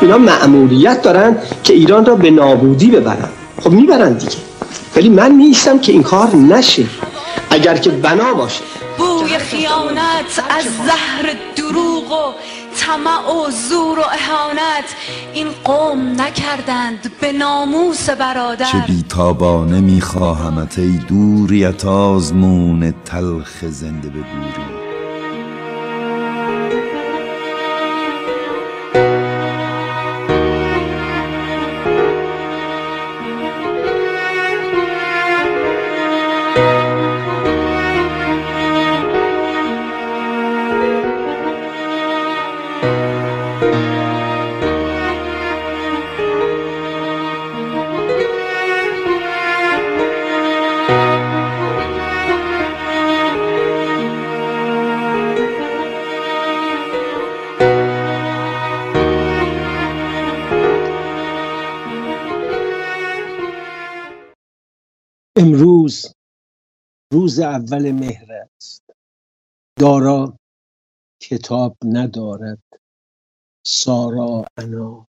اینا مأموریت دارن که ایران را به نابودی ببرن. خب میبرن دیگه، ولی من نیستم که این کار نشه. اگر که بنا باشه بوی خیانت از زهر دروغ و طمع و زور و اهانت این قوم نکردند به ناموس برادر. چه بیتابانه میخواهمت ای دوریت آزمون تلخ زنده به گوری. امروز روز اول مهر است. دارا کتاب ندارد، سارا انا.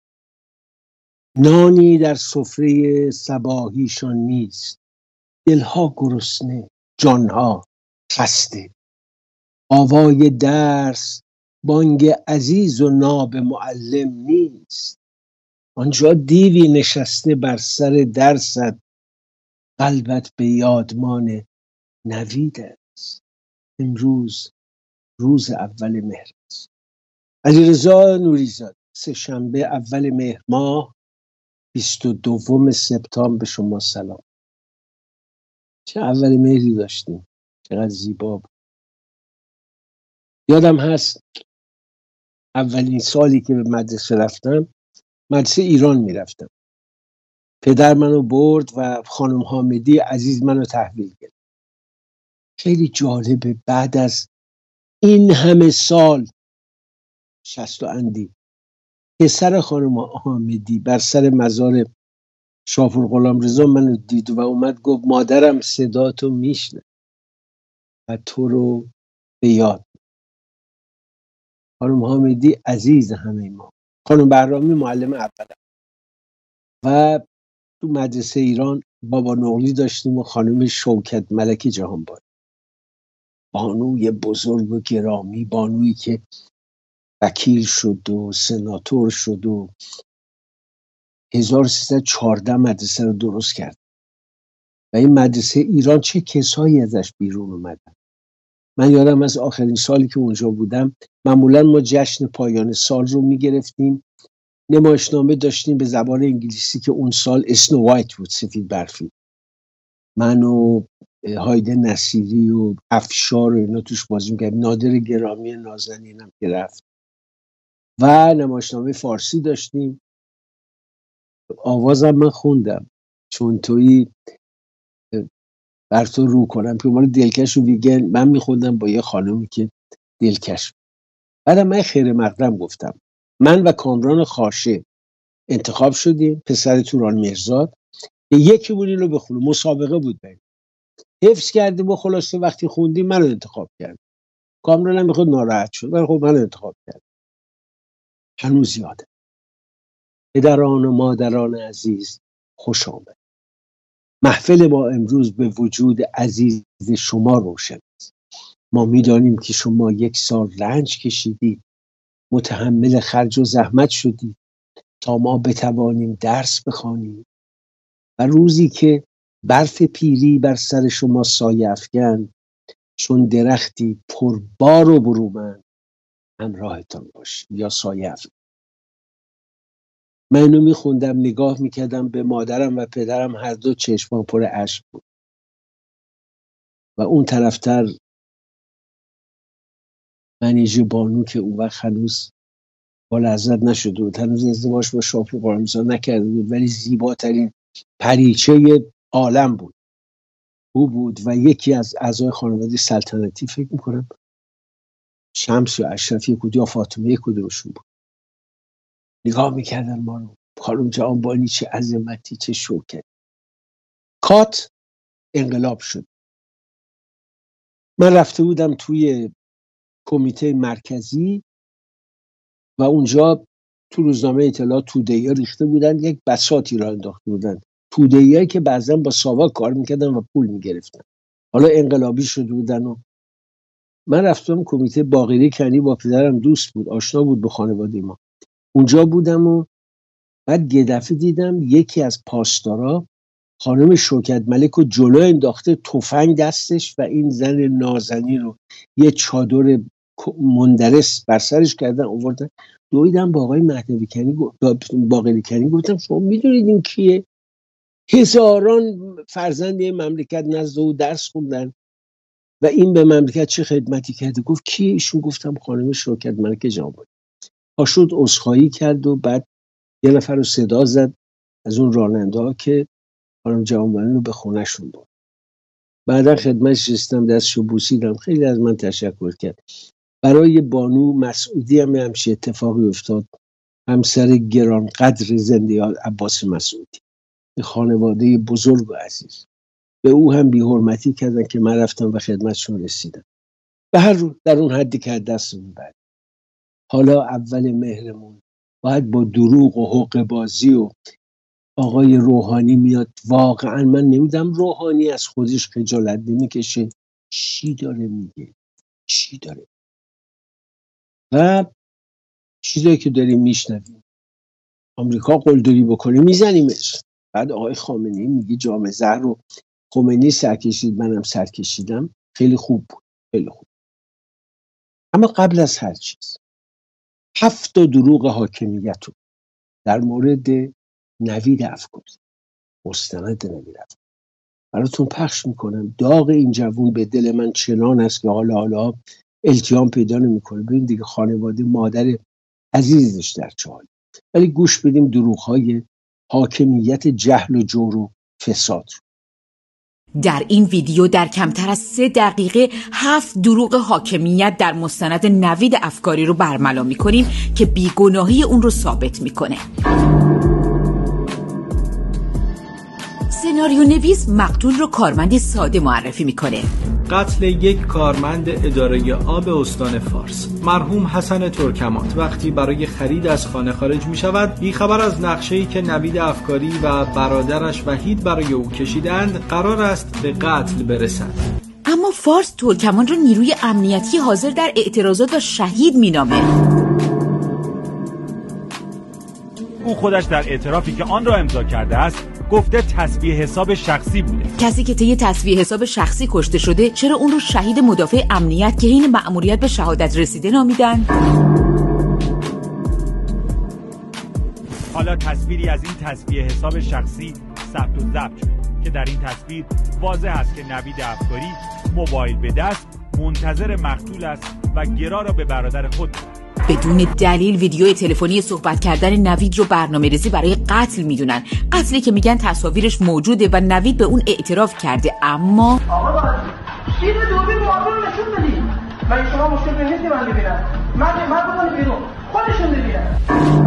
نانی در سفره صباحیشان نیست. دلها گرسنه، جانها خسته. آوای درس، بانگ عزیز و ناب معلم نیست. آنجا دیوی نشسته بر سر درست، قلبت به یادمان نوید است. امروز روز اول مهر است. علیرضا نوریزاده، سه‌شنبه اول مهر ماه 22 سپتامبر به شما سلام. چه اول مهری داشتیم، چقدر زیبا بود. یادم هست اولین سالی که به مدرسه رفتم، مدرسه ایران میرفتم، پدر منو برد و خانم حامدی عزیز منو تحویل گرفت. خیلی جالبه بعد از این همه سال 60 اندی پسر خانم حامدی بر سر مزار شاپور رضا منو دید و اومد گفت مادرم صداتو میشنه و تو رو به یاد. خانم حامدی عزیز همه ما. خانم بهرامی معلم اولم و تو مدرسه ایران بابا نقلی داشتیم و خانم شوکت ملک جهانباد، بانوی بزرگ و گرامی، بانویی که وکیل شد و سناتور شد و 1314 مدرسه رو درست کرد و این مدرسه ایران چه کسایی ازش بیرون اومدن. من یادم از آخرین سالی که اونجا بودم، معمولا ما جشن پایان سال رو میگرفتیم، نمایشنامه داشتیم به زبان انگلیسی که اون سال اسنو وایت بود، سفید برفی. من و هایده نصیری و افشار و اینا توش بازی میکردیم، نادر گرامی نازنینم که رفت و نمایشنامه فارسی داشتیم. آوازم من خوندم، چون تویی بر تو رو کنم که مال دلکش و ویگن من میخوندم با یه خانومی که دلکش. بعدم من خیر مقدم گفتم. من و کامران خاشه انتخاب شدیم، پسر توران مرزاد، یکی بود اینو بخونه، مسابقه بود بین. حفظ کردیم و خلاصه وقتی خوندیم منو انتخاب کرد. کامران هم میخواد ناراحت شد ولی خب منو انتخاب کرد. هنوز یادم. پدران و مادران عزیز خوش آمد. محفل ما امروز به وجود عزیز شما روشن است. ما میدانیم که شما 1 سال رنج کشیدید، متحمل خرج و زحمت شدید تا ما بتوانیم درس بخوانیم و روزی که برف پیری بر سر شما سایه افکند، چون درختی پربار و برومند همراهتان باشیم یا سایه افکند. من اینو میخوندم، نگاه میکردم به مادرم و پدرم، هر دو چشمان پر اشک بود و اون طرفتر منیژه بانو که اون وقت هنوز با لذت نشده بود، هنوز ازدواج با شاپور قائم‌زاده نکرده بود، ولی زیباترین پریچه عالم بود، او بود و یکی از اعضای خانواده سلطنتی، فکر میکنم شمس یا اشرفی کدوم یا فاطمه کدومشون بود. نگاه میکردن ما رو، خانم جهانبانی چه عظمتی، چه شوکت. کات انقلاب شد. من رفته بودم توی کمیته مرکزی و اونجا تو روزنامه اطلاعات توده‌ای ریخته بودن، یک بساطی را انداخته بودن، توده‌ای که بعضا با ساواک کار میکردن و پول میگرفتن، حالا انقلابی شده بودن. و من رفتم کمیته باقری کنی، با پدرم دوست بود، آشنا بود به خانواده ما، اونجا بودم و بعد یه دفعه دیدم یکی از پاسدارا خانم شوکت ملک رو جلو انداخته، تفنگ دستش، و این زن نازنین رو یه چادر مندرس بر سرش کردن آوردن. دویدم با آقای مهدوی کنی باقری کنی گفتم شما میدونید این کیه؟ هزاران فرزند این مملکت نزد او درس خوندن و این به مملکت چه خدمتی کرده. گفت کیه ایشون؟ گفتم خانم شوکت ملک جوانباری. پاشد عذرخواهی کرد و بعد یه نفر رو صدا زد از اون راننده ها که خانم جوانباری رو به خونه‌شون برد. بعدا خدمتش رسیدم، دستشو بوسیدم، خیلی از من تشکر کرد. برای بانو مسعودی هم همچین اتفاقی افتاد، همسر گرانقدر زنده عباس مسعودی، خانواده بزرگ و عزیز. به او هم بی‌حرمتی کردن که من رفتم و خدمتشون رسیدم. به هر رو در اون حدی که دستمون بعد. حالا اول مهرمون باید با دروغ و حقه بازی و آقای روحانی میاد. واقعا من نمیدم روحانی از خودش خجالت نمیکشه. چی داره میگه؟ چی داره؟ و چیزایی که داریم میشنویم، آمریکا قلدری بکنه میزنیمش. بعد آقای خامنه‌ای میگه جام زهر رو خمینی سرکشید، منم سرکشیدم. خیلی خوب بود، خیلی خوب. اما قبل از هر چیز 7 دروغ حاکمیت رو در مورد نوید افکاری، مستند نوید افکاری براتون پخش میکنم. داغ این جوون به دل من چنان است که حالا التیام پیدا نمیکنه. ببین دیگه خانواده مادر عزیزش در چاه، ولی گوش بدیم دروغ‌های حاکمیت جهل و جور و فساد رو. در این ویدیو در کمتر از 3 دقیقه 7 دروغ حاکمیت در مستند نوید افکاری رو برملا می‌کنیم که بیگناهی اون رو ثابت می‌کنه. سناریو نویس مقتول رو کارمندی ساده معرفی می‌کنه. قتل یک کارمند اداره آب استان فارس، مرحوم حسن ترکمات، وقتی برای خرید از خانه خارج می شود، بیخبر از نقشه‌ای که نوید افکاری و برادرش وحید برای او کشیدند، قرار است به قتل برسد. اما فارس ترکمان را نیروی امنیتی حاضر در اعتراضات و شهید مینامه. او خودش در اعترافی که آن را امضا کرده است گفته تسبیح حساب شخصی بوده. کسی که طی تسبیح حساب شخصی کشته شده، چرا اون رو شهید مدافع امنیت که حین مأموریت به شهادت رسیده نامیدن؟ حالا تصویری از این تسبیح حساب شخصی ثبت و ضبط شد که در این تصویر واضح است که نوید افکاری موبایل به دست منتظر مقتول است و گرا را به برادر خود بدون دلیل ویدیو تلفنی صحبت کردن نوید رو برنامه‌ریزی برای قتل میدونن. قتلی که میگن تصاویرش موجوده و نوید به اون اعتراف کرده. اما آقا چی به دوربین مادر نشون بدی؟ من شما مشکل نیست من ببینم. من بکنید بیرون. خودشون ببینن.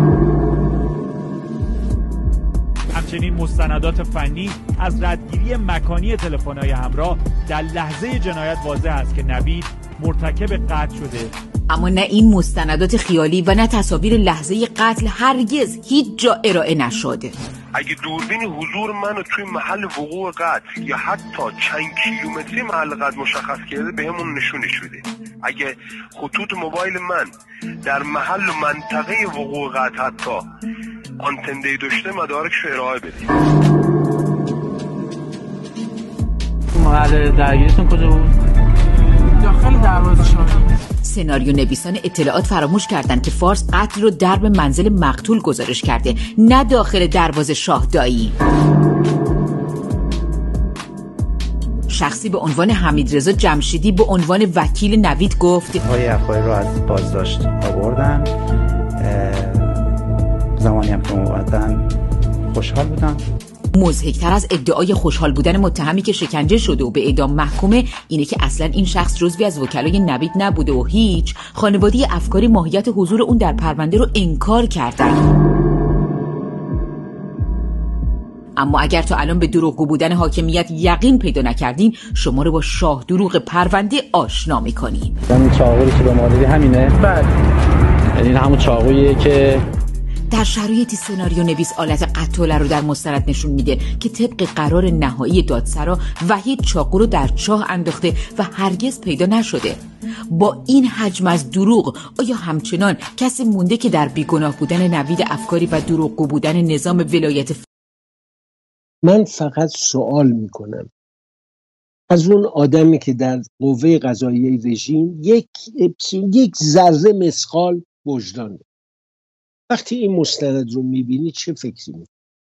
همچنین مستندات فنی از ردگیری مکانی تلفن‌های همراه در لحظه جنایت واضح است که نوید مرتکب قتل شده. اما نه این مستندات خیالی و نه تصاویر لحظه قتل هرگز هیچ جا ارائه نشده. اگه دوربین حضور منو توی محل وقوع قتل یا حتی چند کیلومتری محل قتل مشخص کرده بهمون نشونش بده. اگه خطوط موبایل من در محل و منطقه وقوع قتل حتی آنتن داشته مدارکشو ارائه بده. محل درگیریتون کجا بود؟ داخل دروازه شما. سناریو نویسان اطلاعات فراموش کردند که فارس قتل رو درب منزل مقتول گزارش کرده، نه داخل دروازه شاهدایی. شخصی به عنوان حمیدرضا جمشیدی به عنوان وکیل نوید گفت آقای افکاری رو از بازداشت آوردن. زمانی هم که اومدن خوشحال بودم. مضحک‌تر از ادعای خوشحال بودن متهمی که شکنجه شده و به اعدام محکومه اینه که اصلا این شخص جزوی از وکلای نوید نبوده و هیچ. خانواده افکاری ماهیت حضور اون در پرونده رو انکار کردن. اما اگر تا الان به دروغگو بودن حاکمیت یقین پیدا نکردین، شما رو با شاه دروغ پرونده آشنا می‌کنیم. این چاقویی که به ما دادی همینه؟ بله. یعنی همون چاقوییه که در شرایطی سناریو نویس آلت قتاله رو در مستند نشون میده که طبق قرار نهایی دادسرا وحید چاقو رو در چاه انداخته و هرگز پیدا نشده. با این حجم از دروغ آیا همچنان کسی مونده که در بیگناه بودن نوید افکاری و دروغگو بودن نظام ولایت من فقط سوال میکنم از اون آدمی که در قوه قضاییه رژیم یک ذره مثقال وجدان داره، وقتی این مستند رو میبینی چه فکری میکنی؟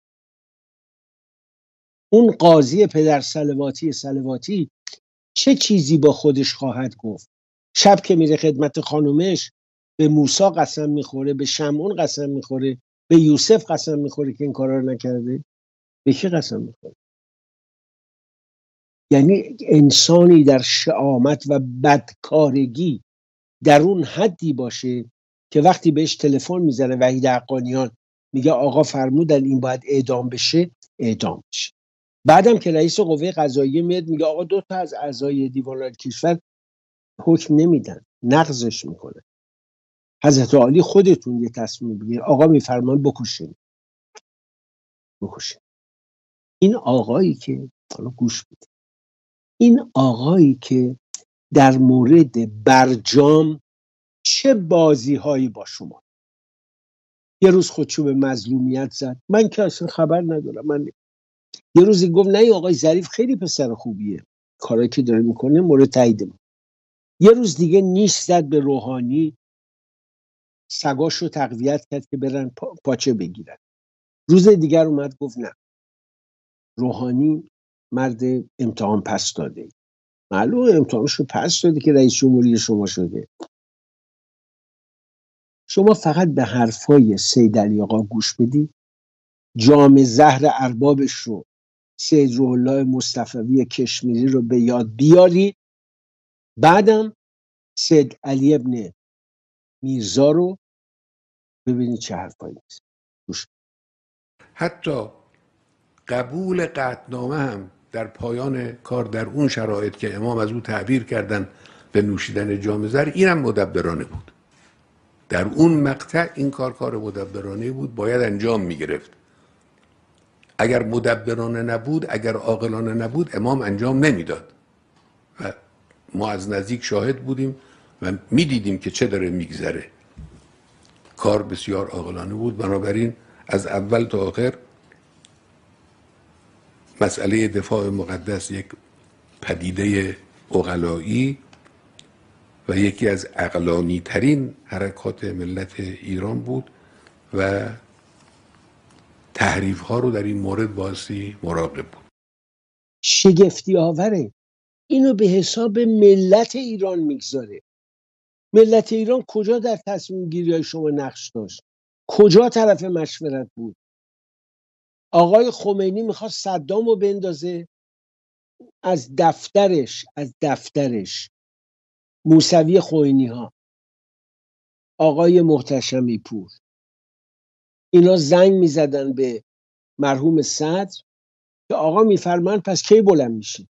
اون قاضی پدر صلواتی چه چیزی با خودش خواهد گفت؟ شب که میره خدمت خانومش به موسی قسم میخوره، به شمعون قسم میخوره، به یوسف قسم میخوره که این کارا رو نکرده؟ به کی قسم میخوره؟ یعنی انسانی در شهامت و بدکارگی در اون حدی باشه که وقتی بهش تلفن میزنه وحید حقانیان میگه آقا فرمودن این باید اعدام بشه، اعدام بشه. بعدم که رئیس قوه قضاییه میاد میگه آقا 2 تا از اعضای دیوان کشور حکم نمیدن، نقضش میکنه. حضرت عالی خودتون یه تصمیم بگیر، آقا میفرمان بکشین. این آقایی که حالا گوش بده، این آقایی که در مورد برجام چه بازی هایی با شما، یه روز خودشو به مظلومیت زد، من که اصلا خبر ندارم، من یه روزی گفت نه آقای ظریف خیلی پسر خوبیه، کارایی که داره میکنه مورد تایید ما. یه روز دیگه نیش زد به روحانی، سگاشو تقویت کرد که برن پاچه بگیرن. روز دیگر اومد گفت نه، روحانی مرد امتحان پس داده، معلومه امتحانشو پس داده که رئیس جمهوری شما شده. شما فقط به حرفای سید علی آقا گوش بدید، جام زهر اربابش رو، سید روح الله مصطفوی کشمیری رو به یاد بیارید، بعدم سید علی ابن میرزا رو ببینید چه حرفایی نیست. حتی قبول قطعنامه هم در پایان کار در اون شرایط که امام از او تعبیر کردن به نوشیدن جام زهر، اینم مدبرانه بود. در اون مقطع این کار مدبرانه بود، باید انجام میگرفت. اگر مدبرانه نبود، اگر عاقلانه نبود، امام انجام نمیداد. و ما از نزدیک شاهد بودیم و میدیدیم که چه داره میگذره. کار بسیار عاقلانه بود. بنابراین از اول تا آخر مسئله دفاع مقدس یک پدیده عقلایی و یکی از عقلانی ترین حرکات ملت ایران بود و تحریف ها رو در این مورد بایستی مراقب بود. شگفتی آوره، اینو به حساب ملت ایران میگذاره. ملت ایران کجا در تصمیم گیری های شما نقش داشت؟ کجا طرف مشورت بود؟ آقای خمینی میخواست صدام رو بندازه، از دفترش موسوی خوئینی ها، آقای محتشمی پور، اینا زنگ میزدن به مرحوم صدر که آقا میفرمان پس کی بلند میشی؟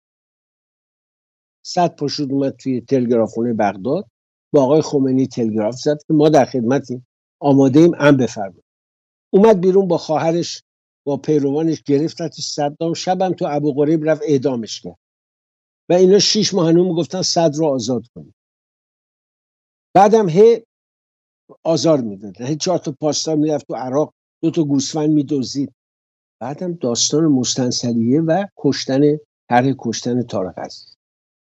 صدر پاشد اومد توی تلگرافخونه بغداد، با آقای خمینی تلگراف زد که ما در خدمتیم، آماده ایم، بفرمایید. اومد بیرون با خواهرش با پیروانش گرفتتش صدام، شبم تو ابو غریب رفت اعدامش کرد و اینا 6 ماه هنوز میگفتن صدر رو آزاد کنید. بعدم آزار میدادن، 4 تا پاسدار میرفت تو عراق 2 تا گوسفند میدزدید. بعدم داستان مستنصریه و طرح کشتن طارق عزیز.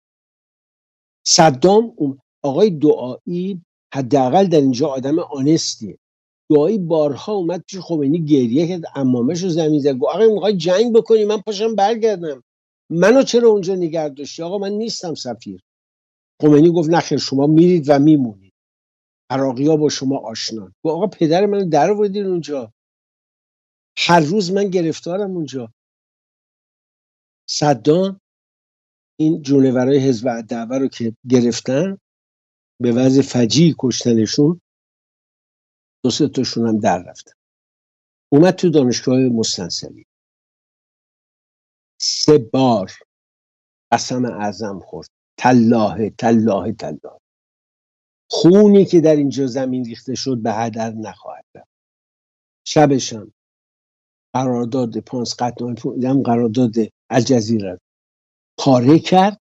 صدام آقای دعایی حداقل در اینجا آدم آنستیه. دعایی بارها اومد پیش خمینی گریه کرد، عمامش رو زمین زد، گفت آقا میخوای جنگ بکنی من پاشم برگردم، منو چرا اونجا نگه داشتی؟ آقا من نیستم سفیر. خمینی گفت نخیر، شما میرید و میمونید، عراقی‌ها با شما آشنان. گفت آقا پدر منو در آوردین اونجا، هر روز من گرفتارم اونجا. صدام این جونورای حزب الدعوه رو که گرفتن به وضع فجیع کشتنشون، 2-3 تاشون هم در رفتن. اومد تو دانشگاه مستنصری 3 بار قسم اعظم خورد، تالله خونی که در اینجا زمین ریخته شد به هدر نخواهد رفت. شبشم قرارداد قطعنامه قرارداد الجزیره پاره کرد.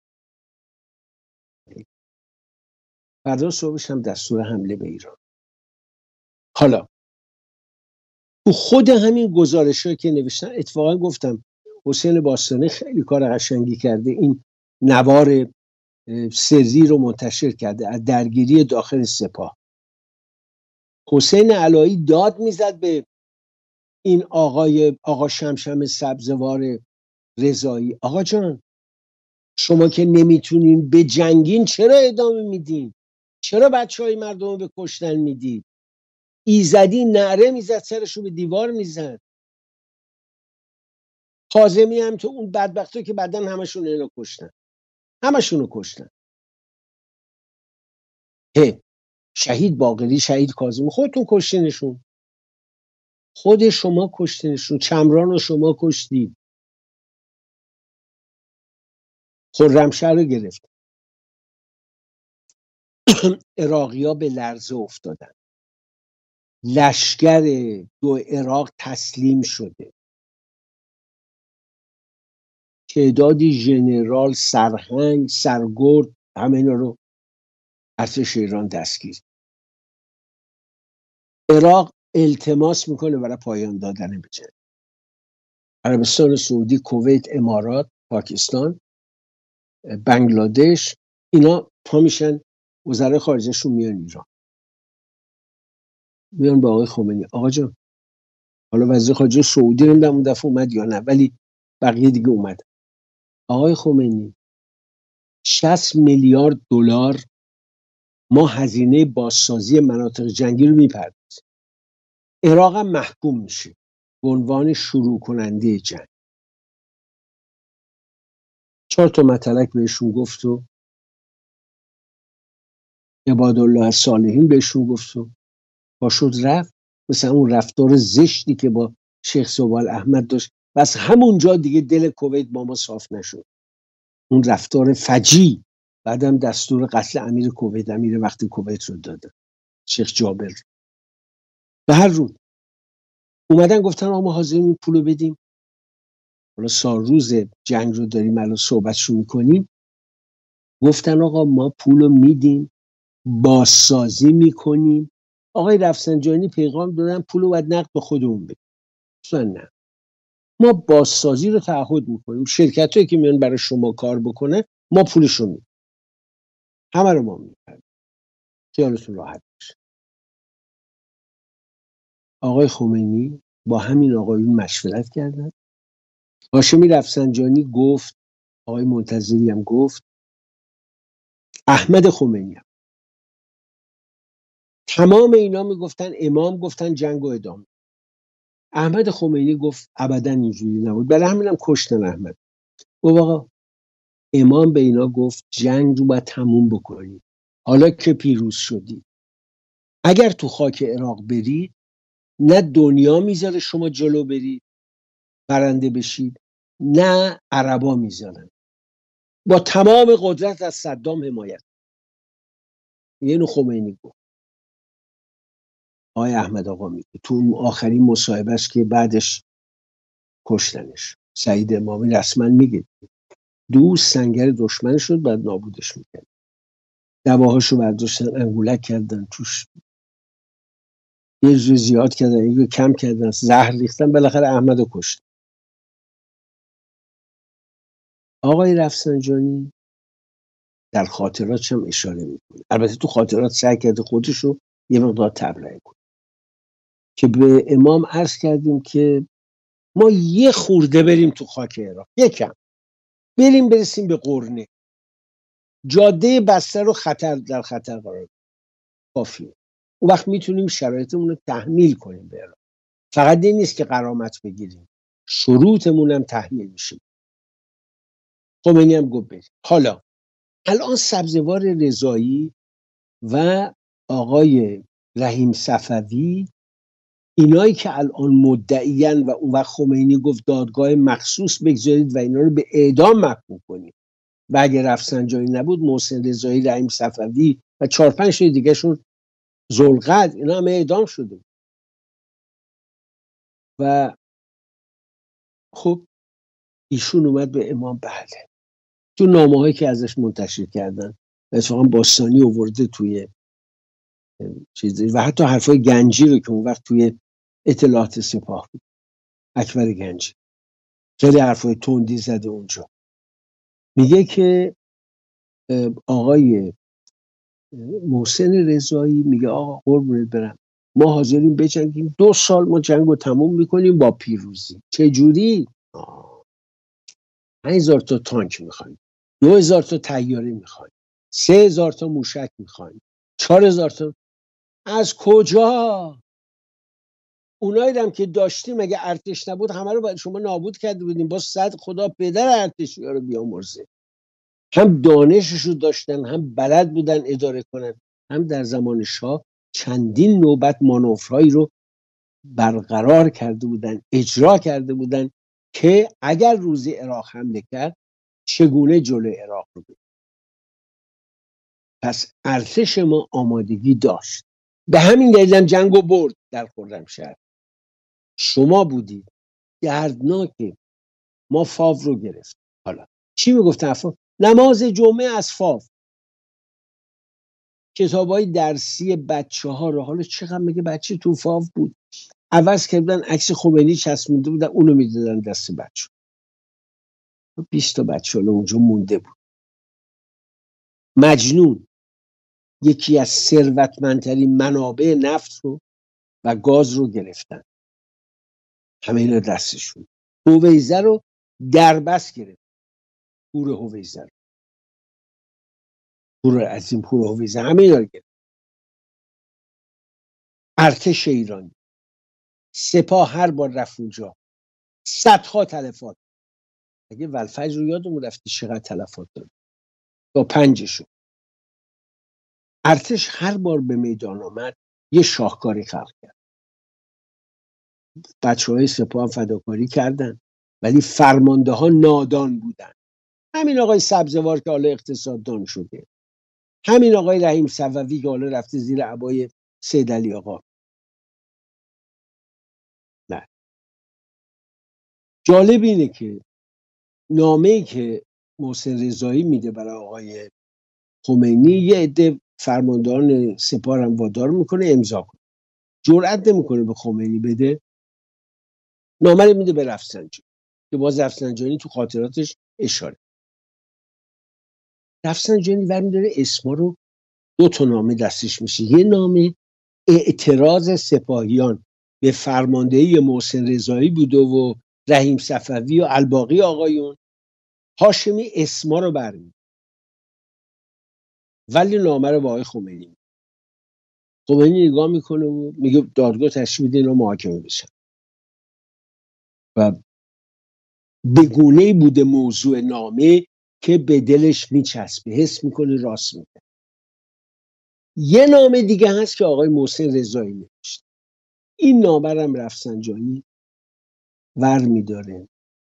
فردا صبحش هم دستور حمله به ایران. حالا تو خود همین گزارش‌هایی که نوشتن، اتفاقا گفتم حسین باستانی خیلی کار قشنگی کرده، این نوار سری رو منتشر کرده از درگیری داخل سپاه. حسین علایی داد میزد به این آقا شمشم سبزوار رضایی، آقا جان شما که نمیتونین به جنگین چرا ادامه میدین؟ چرا بچهای مردم رو به کشتن میدید؟ ایزدی نعره میزد، سرشو به دیوار میزد. کاظمی هم تو اون بدبختو که بعدن همشون اینو کشتن، همشونو کشتن. شهید باقری، شهید کاظمی خودتون کشتینشون، خود شما کشتینشون، چمران رو شما کشتید. خرمشهر رو گرفت. عراقی‌ها به لرزه افتادن. لشکر دو عراق تسلیم شده. تعدادی ژنرال، سرهنگ، سرگرد، همه اینا رو ارتش ایران دستگیر. عراق التماس میکنه برای پایان دادن به جنگ. عربستان سعودی، کویت، امارات، پاکستان، بنگلادش، اینا پا میشن، وزرای خارجهشون میان ایران، میان با آقای خمینی. آقا جان، حالا وزیر خارجه سعودی نمیدونم اون دفعه اومد یا نه، ولی بقیه دیگه اومد. آقای خمینی 60 میلیارد دلار ما هزینه بازسازی مناطق جنگی رو میپردازیم. عراق هم محکوم میشه به عنوان شروع کننده جنگ. 4 تا مطلق بهشون گفت و عبادالله الصالحین بهشون گفت و پاشد رفت. مثلا اون رفتار زشتی که با شیخ سوال احمد داشت، بس همونجا دیگه دل کویت با ما صاف نشد. اون رفتار فجی. بعدم دستور قتل امیر کویت، امیر وقتی کویت رو دادن، شیخ جابر. به هر روز اومدن گفتن آقا ما حاضریم این پولو بدیم. حالا سالروز جنگ رو داریم الان صحبتشو میکنیم. گفتن آقا ما پولو میدیم، بازسازی میکنیم. آقای رفسنجانی پیغام دادن پولو باید نقد به خودمون بدیم. نه، ما بازسازی رو تعهد میکنیم، شرکتایی که میان برای شما کار بکنه ما پولشو میدیم، همه رو ما میدیم، خیالتون راحت باشه. آقای خمینی با همین آقایون مشورت کردن. هاشمی رفسنجانی گفت، آقای منتظری هم گفت، احمد خمینی هم. تمام اینا میگفتن امام گفتن جنگ و ادامه. احمد خمینی گفت ابدا اینجوری نبود، برای همینم کشتن احمد. گفت آقا امام به اینا گفت جنگ رو باید تموم بکنید، حالا که پیروز شدید اگر تو خاک عراق برید نه دنیا میذاره شما جلو برید برنده بشید، نه عربا میذارن، با تمام قدرت از صدام حمایت. اینو خمینی گفت. آقای احمد آقا میگه تو آخرین مصاحبهش که بعدش کشتنش، سعید امامی رسما میگه دوست سنگر دشمن شد بعد نابودش میکرد. دواهاشو برداشتن انگولک کردن، توش یه جو زیاد کردن یه کم کردن، زهر ریختن، بالاخره احمدو کشتن. آقای رفسنجانی در خاطراتش هم اشاره میکنه، البته تو خاطرات سعی کرده خودشو یه مقدار تبرئه کنه، که به امام عرض کردیم که ما یه خورده بریم تو خاک عراق، یکم بریم برسیم به قرنه، جاده بسته رو در خطر قرار بدیم، کافیه. اون وقت میتونیم شرایطمون رو تحمیل کنیم به عراق. فقط این نیست که غرامت بگیریم، شروطمون هم تحمیل میشه. خمینی هم گفت بریم. حالا الان سبزوار رضایی و آقای رحیم صفوی، اینایی که الان مدعیان و اون وقت خمینی گفت دادگاه مخصوص بگذارید و اینا رو به اعدام محکوم کنید و اگه رفسنجانی نبود محسن رضایی، رحیم صفوی و 4-5 دیگه شون ذوالقعد، اینا همه اعدام شده. و خب ایشون اومد به امام، بله، تو نامه‌هایی که ازش منتشر کردن اتفاقا باستانی آورده توی چیزی و حتی حرفای گنجی رو که اون وقت توی اطلاعات سپاه بود، اکبر گنجی خیلی حرفای تندی زده اونجا. میگه که آقای محسن رضایی میگه آقا قربونت برم، ما حاضریم بجنگیم، 2 سال ما جنگ رو تموم میکنیم با پیروزی. چه جوری؟ 5000 تا تانک میخوایم، 2000 تا طیاره میخوایم، 3000 تا موشک میخوایم، 4000 تا. از کجا؟ اونایی هم که داشتیم اگه ارتش نبود همه رو باید شما نابود کرده بودیم. با 100 خدا پدر ارتشی ها رو بیامرزه. هم دانششو داشتن، هم بلد بودن اداره کنن، هم در زمان شاه چندین نوبت مانورهایی رو برقرار کرده بودن، اجرا کرده بودن که اگر روزی عراق حمله کرد چگونه جلوی عراق رو بگیرن. پس ارتش ما آمادگی داشت. به همین دلیل هم جنگو برد در خرمشهر. شما بودید دردناکه، ما فاو رو گرفت. حالا چی میگفت افاف؟ نماز جمعه از فاو، کتابای درسی بچه ها رو، حالا چقدر میگه بچه تو فاو بود، عوض کردن عکس خمینی چسبونده بودن اونو میدادن دست بچه. 20 تا بچه اونجا مونده بود. مجنون یکی از ثروتمندترین منابع نفت رو و گاز رو گرفتن، همه اینا دستشون. هویزه رو دربست گرفت، پور هویزه رو، پور عظیم، پور هویزه، همه اینا رو گرفت. ارتش ایرانی، سپاه هر بار رفت اونجا صدها تلفات. اگه ولفجر رو یادمون رفتی چقدر تلفات داد با 5 ارتش هر بار به میدان آمد یه شاهکاری خلق کرد. بچه های سپاه هم فداکاری کردن ولی فرمانده ها نادان بودن. همین آقای سبزوار که حالا اقتصاددان شده، همین آقای رحیم صفوی که حالا رفته زیر عبای سید علی آقا. نه، جالب اینه که نامه‌ای که محسن رضایی میده برای آقای خمینی یه عده فرماندهان سپاه هم وادار میکنه امضا کنه. جرئت نمیکنه به خمینی بده. نامه رو میده به رفسنجانی که باز رفسنجانی تو خاطراتش اشاره. رفسنجانی برمی‌داره اسما رو، 2 تا نامه دستش میشه. یه نامه اعتراض سپاهیان به فرماندهی محسن رضایی بوده و رحیم صفوی و الباقی آقایون. هاشمی اسما رو برمی‌داره ولی نامه رو با آقای خمینی. خمینی نگاه میکنه و میگه دادگاه تشریف بده اینا محاکمه بشن. و بگونه‌ای بوده موضوع نامه که به دلش میچسبه، حس میکنه راست میگه. یه نامه دیگه هست که آقای محسن رضایی نوشت. این نامه هم رفسنجانی ور میداره،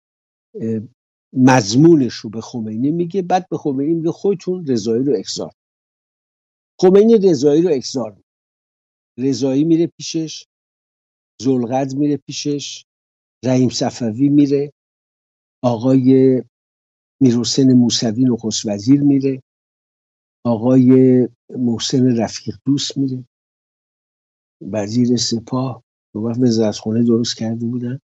مضمونش رو به خمینی میگه. بعد به خمینی میگه خودتون رضایی رو احضار. خمینی رضایی رو احضار میکنه. رضایی میره پیشش، ذوالقدر میره پیشش، رحیم صفوی میره، آقای میرحسین موسوی نخست وزیر میره، آقای محسن رفیق دوست میره، وزیر سپاه به وقت وزارتخانه درست کرده بودن،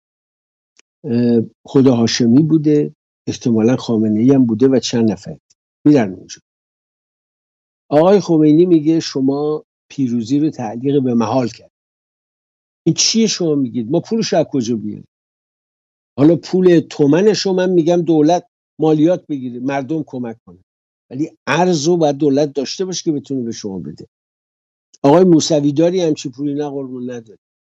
خدا هاشمی بوده، احتمالا خامنه‌ای هم بوده و چند نفر میرن اونجا. آقای خمینی میگه شما پیروزی رو تعلیق به محال کرد. این چیه شما میگید؟ ما پولش از کجا بیاریم؟ حالا پول تومنش رو من میگم دولت مالیات بگیره، مردم کمک کنه، ولی ارز رو باید دولت داشته باشه که بتونه به شما بده. آقای موسوی داری همچی پولی؟ نه قربون نداری.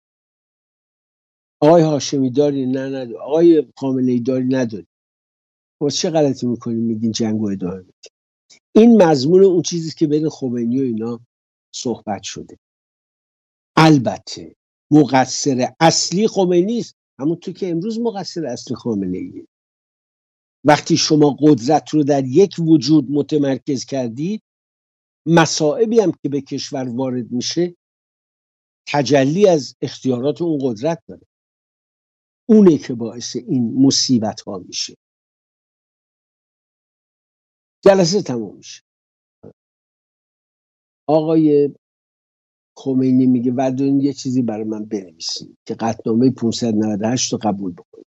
آقای هاشمی داری؟ نه نداری. آقای خامنه‌ای داری؟ نداری. واسه چه غلطی میکنین میگین جنگ رو ادامه بدید؟ این مضمون اون چیزی که بین خمینی و اینا صحبت شده. البته مقصر اصلی خمینی است، همونطور که امروز مقصر اصلی خامنه‌ایه. وقتی شما قدرت رو در یک وجود متمرکز کردید، مصائبی هم که به کشور وارد میشه تجلی از اختیارات اون قدرت داره. اونه که باعث این مصیبت ها میشه. جلسه تموم میشه. آقای خمینی میگه ودون یه چیزی برای من بنویسید که قطعنامه 598 رو قبول بکنید.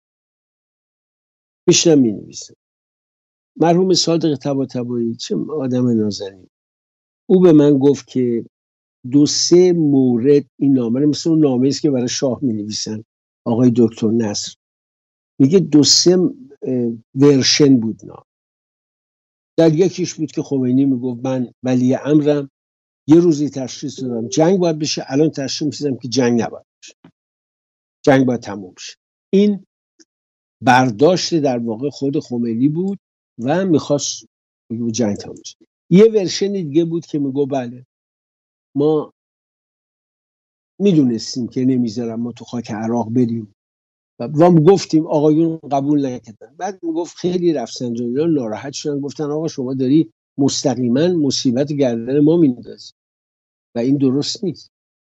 میشنم مینویسه. مرحوم صادق طباطبایی چه آدم نازنین، او به من گفت که 2-3 مورد این نامه رو، مثل اون نامه است که برای شاه مینویسن آقای دکتر نصر، میگه 2-3 ورشن بود نام. در یکیش بود که خمینی میگفت من ولی امرم، یه روزی تشخیص دادم جنگ باید بشه، الان تشخیص میدم که جنگ نباید بشه، جنگ باید تموم شه. این برداشت در واقع خود خمینی بود و میخواست جنگ تموم شه. یه ورشن دیگه بود که میگو بله ما میدونستیم که نمیذارم ما تو خاک عراق بریم و گفتیم آقایون قبول نکردن. بعد میگفت خیلی رفسنجانی ها ناراحت شدن، گفتن آقا شما داری مستقیما مصیبت گردن ما میندازی و این درست نیست.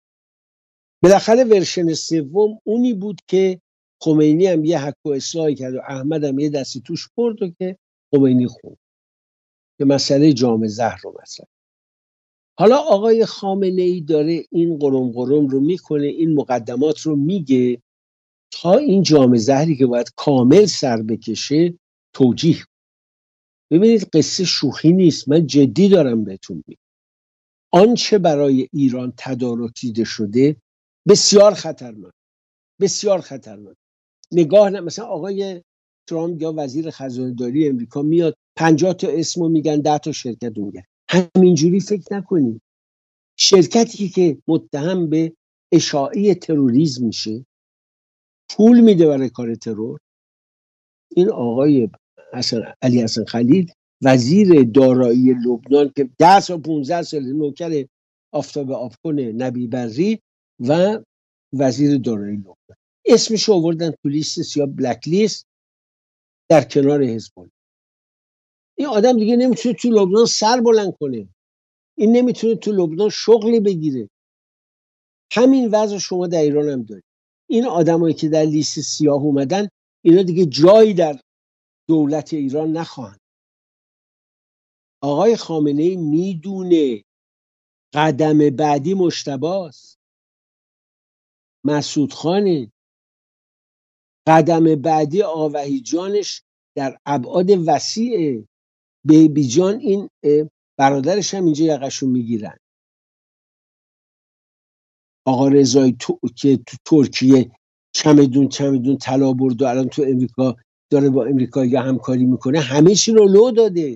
بالاخره ورشن سوم اونی بود که خمینی هم یه حق و اصلاحی کرد و احمد هم یه دستی توش برد و که خمینی خوند که مسئله جام زهر رو مطرح. حالا آقای خامنه ای داره این قرم رو میکنه، این مقدمات رو میگه تا این جام زهری که باید کامل سر بکشه توجیه. ببینید قصه شوخی نیست، من جدی دارم بهتون میگم. آنچه برای ایران تدارک دیده شده بسیار خطرناک، بسیار خطرناک. نگاه مثلا آقای ترامپ یا وزیر خزانه داری امریکا میاد 50 تا اسمو میگن، 10 تا شرکت میگن. همینجوری فکر نکنید. شرکتی که متهم به اشاعه تروریسم میشه، پول میده برای کار ترور. این آقای علی حسن خلیل وزیر دارایی لبنان که 10 سال 15 سال نوکر آفتاب آبکن نبی بری و وزیر دارایی لبنان، اسمش رو آوردن تو لیست سیاه، بلک لیست، در کنار حزب الله. این آدم دیگه نمیتونه تو لبنان سر بلند کنه، این نمیتونه تو لبنان شغلی بگیره. همین وضع شما در ایران هم دارید. این آدمایی که در لیست سیاه اومدن اینا دیگه جایی در دولت ایران نخواهند. آقای خامنه ای میدونه قدم بعدی مجتباست، مسعود خانه، قدم بعدی آقا وحید جانش در ابعاد وسیعه. بیبی جان این برادرش هم اینجا یقشون میگیرن. آقا رضایی که تو ترکیه چمدون طلا برد و الان تو امریکا داره با امریکا یا همکاری میکنه، همه چی رو لو داده،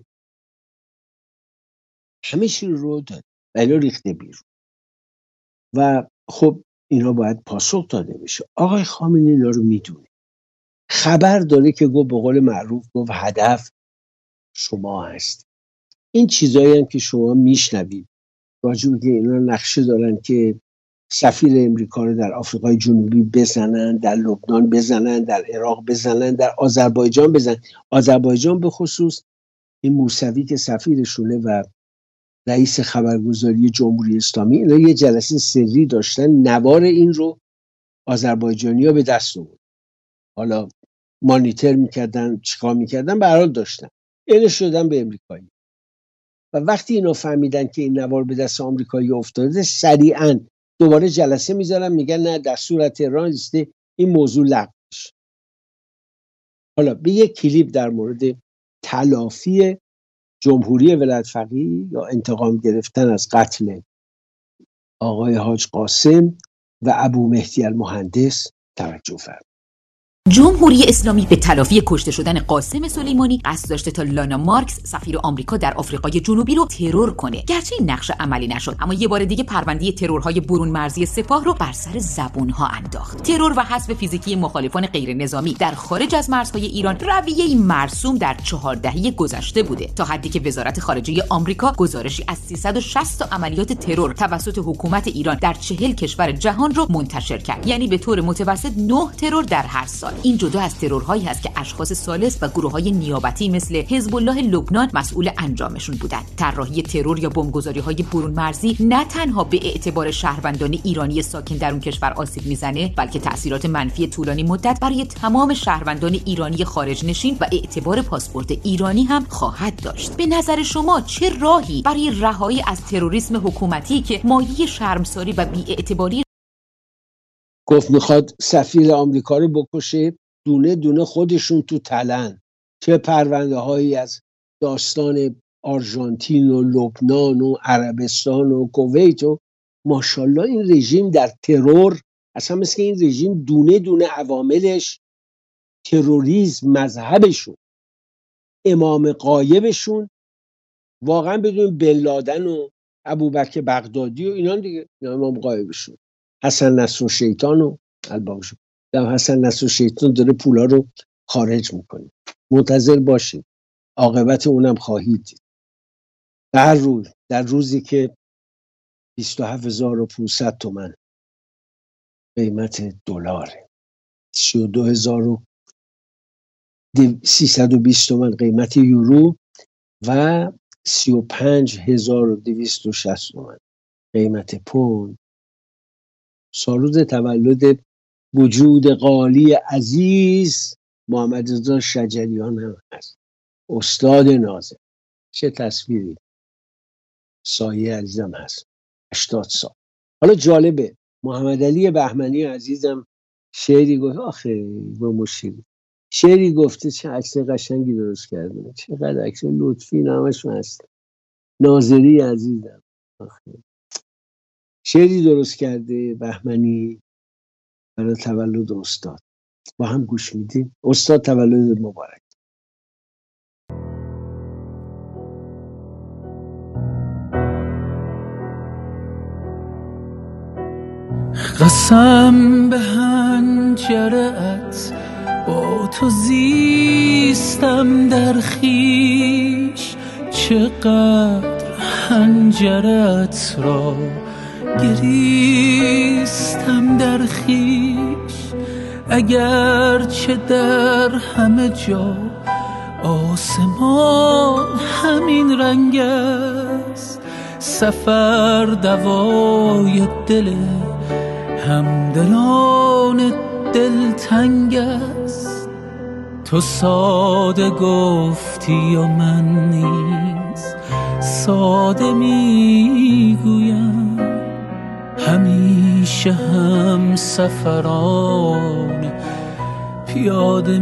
همه چی رو داده و اینا ریخته بیرون و خب اینا باید پاسخ داده بشه. آقای خامنه‌ای اینا رو میدونه، خبر داره که گفت به قول معروف گفت هدف شما هست. این چیزایی هم که شما میشنوید راجع به که اینا نقشه دارن که سفیر امریکا رو در آفریقای جنوبی بزنن، در لبنان بزنن، در عراق بزنن، در آذربایجان بزنن. آذربایجان به خصوص این موسوی که سفیرشونه و رئیس خبرگزاری جمهوری اسلامی، اینا یه جلسه سری داشتن، نوار این رو آذربایجانی‌ها به دست آوردن. حالا مانیتور میکردن، چیکار میکردن، به هر حال داشتن. اینو شدن به امریکایی. و وقتی اینا فهمیدن که این نوار به دست آمریکایی افتاده، سریعاً دوباره جلسه میذارن، میگن نه در صورت تهران استه این موضوع لغو بشه. حالا به یک کلیپ در مورد تلافی جمهوری ولایت فقیه یا انتقام گرفتن از قتل آقای حاج قاسم و ابو مهدی المهندس توجه فرمایید. جمهوری اسلامی به تلافی کشته شدن قاسم سلیمانی قصد داشته تا لانا مارکس سفیر آمریکا در آفریقای جنوبی رو ترور کنه. گرچه این نقشه عملی نشد، اما یه بار دیگه پرونده ترورهای برون مرزی سپاه رو بر سر زبونها انداخت. ترور و حذف فیزیکی مخالفان غیر نظامی در خارج از مرزهای ایران رویه‌ای مرسوم در 4 دهه گذشته بوده، تا حدی که وزارت خارجه آمریکا گزارشی از 360 تا عملیات ترور توسط حکومت ایران در 40 کشور جهان رو منتشر کرد. یعنی به طور متوسط 9 ترور در هر سال. این جدا از ترورهایی هست که اشخاص ثالث و گروه‌های نیابتی مثل حزب الله لبنان مسئول انجامشون بودند. طراحی ترور یا بمبگذاری‌های برون مرزی نه تنها به اعتبار شهروندان ایرانی ساکن در اون کشور آسیب میزنه، بلکه تأثیرات منفی طولانی مدت برای تمام شهروندان ایرانی خارج نشین و اعتبار پاسپورت ایرانی هم خواهد داشت. به نظر شما چه راهی برای رهایی از تروریسم حکومتی که مایه شرمساری و بی‌اعتباری گفت میخواد سفیر آمریکا رو بکشه، دونه دونه خودشون تو تلن. چه پرونده هایی از داستان آرژانتین و لبنان و عربستان و کویت و ماشاءالله این رژیم در ترور اصلا مثل این رژیم دونه دونه عواملش، تروریسم، مذهبشون، امام غایبشون، واقعا بدون بن لادن و ابوبکر بغدادی و اینا دیگه، امام غایبشون حسن نصرالشیطان و الباقیشون. حسن نصرالشیطان داره پولا رو خارج میکنه، منتظر باشید عاقبت اونم خواهید دید. در روزی که 27500 تومان قیمت دلاره، 32320 تومان قیمت یورو و 35260 تومان قیمت پوند. سالروز تولد وجود قالی عزیز محمد رضا شجریان هم هست، استاد ناظر. چه تصویری، سایه عزیزم هست، 80 سال. حالا جالبه محمد علی بهمنی عزیزم شعری گفت، آخه با مشیری شعری گفته، چه عکس قشنگی درست کرده، چقدر عکس لطفی نامشون هست. ناظری عزیزم آخه شعری درست کرده بهمنی برای تولد استاد، با هم گوش میدیم. استاد تولد مبارک. قسم به هنجرت با تو زیستم در خویش، چقدر هنجرت را گریستم در خویش. اگر چه در همه جا آسمان همین رنگ است، سفر دوای دل همدلان دلتنگ است. تو ساده گفتی و من نیز ساده میگویم، همیشه هم سفران پیاده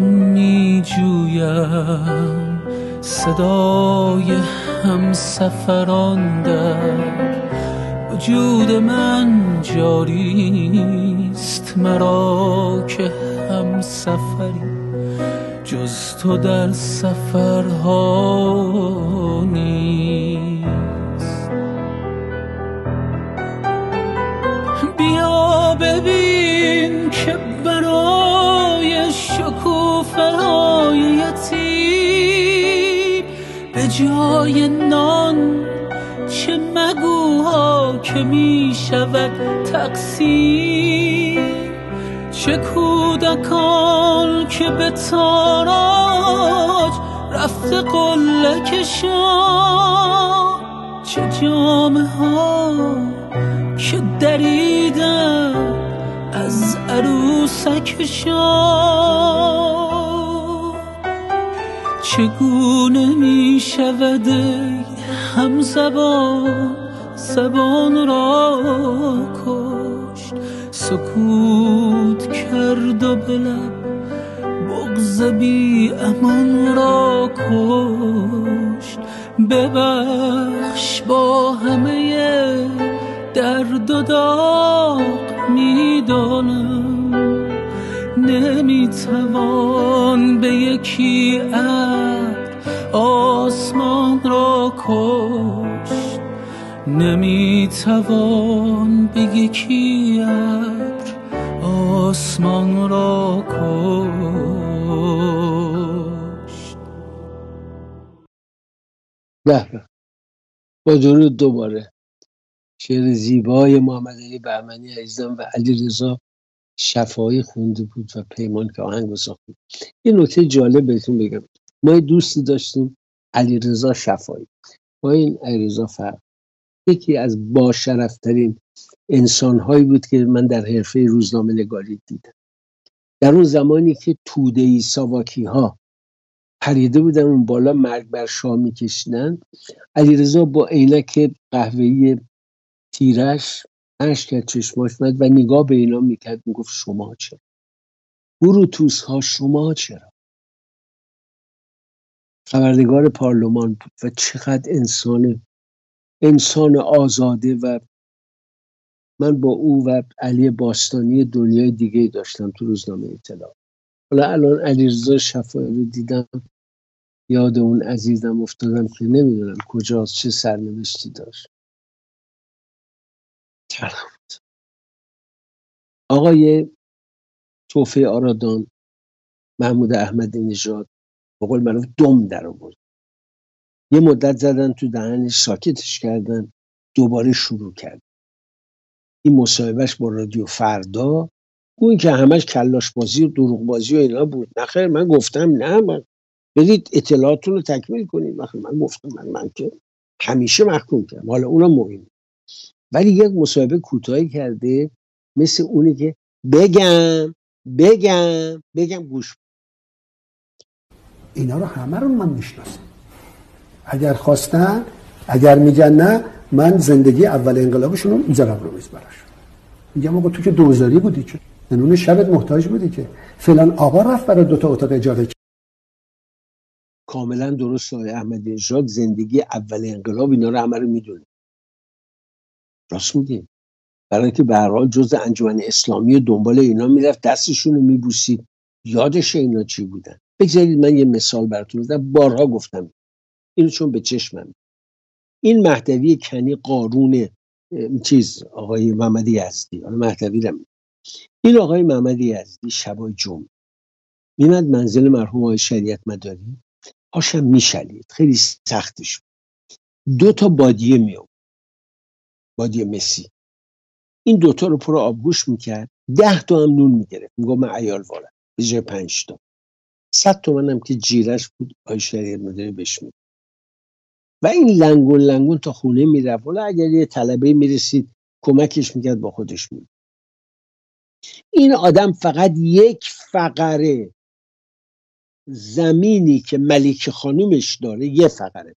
میجویم. صدای هم سفران در وجود من جاریست، مرا که هم سفری جز تو در سفرها نیست. بیا ببین که برای شکوفه‌های یتیم به جای نان چه مگوها که می شود تقسیم. چه کودکان که به تاراج رفته قله کشان، چه جامه ها که دریدن از عروسکشان. چگونه می شود هم زبان را کشت، سکوت کرد و به لب بغض بی امان را کشت. ببخش با همه درد و داغ میدانم، نمیتوان به یکی ابر آسمان را کشت، نمیتوان به یکی ابر آسمان را کشت. به با درود دوباره. شعر زیبای محمد علی بهمنی عزیزم و علی رضا شفاهی خونده بود و پیمان که آهنگ ساخته. یه نکته جالب بهتون بگم، ما یه دوستی داشتیم علیرضا شفاهی. با این علیرضا فرق، یکی از با شرفترین انسان‌هایی بود که من در حرفه روزنامه‌نگاری دیدم. در اون زمانی که توده‌ای ساواکی‌ها پریده بودن اون بالا مرگ بر شاه می‌کشیدن، علیرضا با عینک قهوه‌ای تیرش اشک از چشماش میاد و نگاه به اینا میکرد، میگفت شما چرا؟ بروتوس‌ها شما چرا؟ خبرنگار پارلمان بود و چقدر انسان آزاده. و من با او و علی باستانی دنیای دیگه داشتم تو روزنامه اطلاع. حالا الان علیرضا شفاهی رو دیدم، یاد اون عزیزم افتادم که نمیدونم کجاست، چه سرنوشتی داشت. آقای توفیق آرادان، محمود احمدی نژاد به قول معروف دم در آورد. یه مدت زدن تو دهنش، ساکتش کردن، دوباره شروع کرد. این مصاحبهش با رادیو فردا، اون که همش کلاش بازی و دروغ بازی و اینا بود. نخیر، من گفتم نه، من برید اطلاعاتتون رو تکمیل کنید. من گفتم من که همیشه محکوم کردم، حالا اونم مهم. ولی یک مصاحبه کوتاهی کرده مثل اونی که بگم گوش. اینا رو همه رو من میشناسم. اگر خواستن، اگر میگن نه، من زندگی اول انقلابشون رو میذارم رو میز براش. میگم آقا تو که دوزاری بودی، که نون شبت محتاج بودی، که فلان آقا رفت برای 2 تا اتاق اجاره. کاملا درست. آقای احمدی نژاد زندگی اول انقلاب اینا رو همه رو میدونه. راست میگه. برای که به هر حال جز انجمن اسلامی دنبال اینا میرفت، دستشون رو میبوسید. یادش اینا چی بودن. بگذارید من یه مثال براتون بزنم. بارها گفتم اینو چون به چشمم. این مهدوی کنی قارون آقای محمد یزدی، حالا مهدوی رم. این آقای محمد یزدی شبای جمعه میمد منزل مرحوم آقای شریعت مداری، هاشم میشلید، خیلی سختش بود. 2 تا بادیه میام، بادیه مسی. این 2 تا رو پر آبگوش میکرد، 10 تا هم نون میگرفت. میگم من عیال وارم به جای 5 تا 100 تومن هم که جیرش بود آقای شریعت مداری بهش میداد. و این لنگون تا خونه میرفت. ولی اگر یه طلبه میرسید کمکش میکرد، با خودش میرفت. این آدم فقط یک فقره زمینی که ملک خانومش داره، یه فقره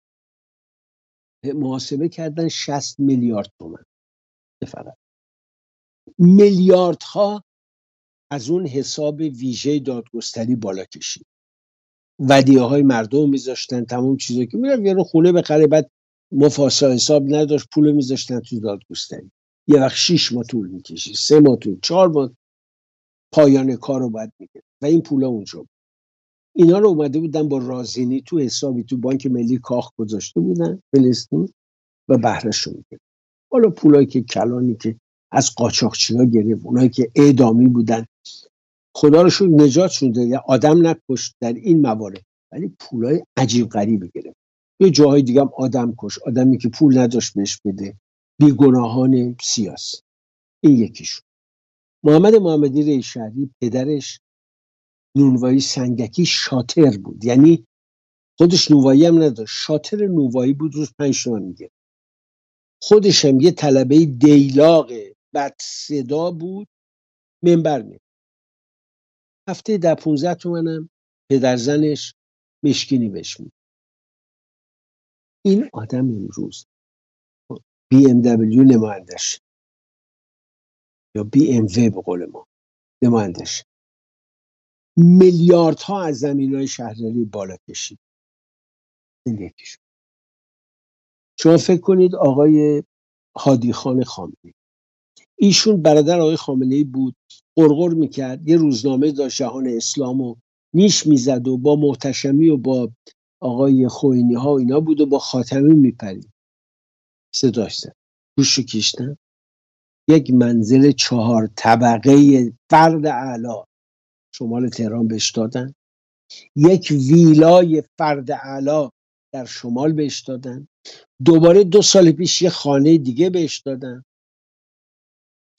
محاسبه کردن 60 میلیارد تومان. یه فقره. میلیاردها از اون حساب ویژه دادگستری بالا کشید. ودیعه‌های مردم میذاشتن، تمام چیزایی که میرفت یه رو خونه بخره، بعد مفاسا حساب نداشت، پول میذاشتن تو دادگستری. یه وقت 6 ماه طول میکشید، 3 ماه طول، 4 ماه پایان کار رو باید میگه و این پولا اونجا. اینا رو اومده بودن با رازینی تو حسابی تو بانک ملی کاخ گذاشته بودن فلسطین و بهره‌شو میگه. حالا پولایی که کلانی که از قاچاقچی‌ها گرفت، اونایی که اعدامی بودن، خدا رو شکر نجاتشون داد، آدم نکشت در این موارد، ولی پولای عجیب غریبی گرفت. یه جاهای دیگه هم آدم کش، آدمی که پول نداشت بهش بده، بیگناهان سیاسی. این یکیشون. محمد محمدی ریشهری پدرش نونوایی سنگکی شاطر بود، یعنی خودش نونوایی هم نداشت، شاطر نونوایی بود، روز 5 تومن میگه. خودش هم یه طلبه دیلاق بد صدا بود، منبر میاد. هفته 10-15 تومنم پدر زنش مشکینی بهش میده. این آدم امروز BMW نمایندش یا BMW به قول ما نمایندش، میلیاردها از زمین‌های شهرداری بالا کشید. این یکیش. شما فکر کنید آقای هادی خان خامنه‌ای، ایشون برادر آقای خامنه‌ای بود، غرغر میکرد، یه روزنامه داشت جهان اسلامو نیش میزد و با محتشمی و با آقای خوئینی ها و اینا بود و با خاتمی میپرید. صداش زد، گوشو کشتن، یک منزل 4 طبقه فرد اعلی شمال تهران بهش دادن، یک ویلای فرد اعلی در شمال بهش دادن، دوباره 2 سال پیش یه خانه دیگه بهش دادن.